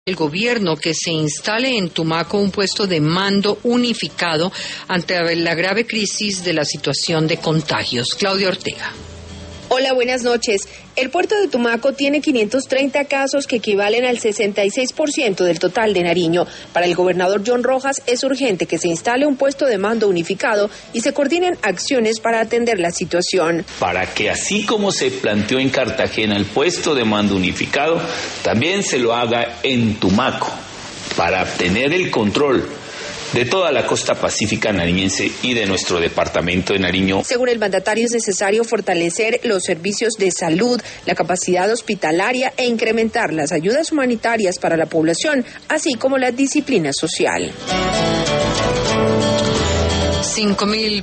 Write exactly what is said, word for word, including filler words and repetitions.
El gobierno que se instale en Tumaco un puesto de mando unificado ante la grave crisis de la situación de contagios. Claudia Ortega. Hola, buenas noches. El puerto de Tumaco tiene quinientos treinta casos que equivalen al sesenta y seis por ciento del total de Nariño. Para el gobernador John Rojas es urgente que se instale un puesto de mando unificado y se coordinen acciones para atender la situación. Para que así como se planteó en Cartagena el puesto de mando unificado, también se lo haga en Tumaco, para obtener el control de toda la costa pacífica nariñense y de nuestro departamento de Nariño. Según el mandatario, es necesario fortalecer los servicios de salud, la capacidad hospitalaria e incrementar las ayudas humanitarias para la población, así como la disciplina social. Cinco mil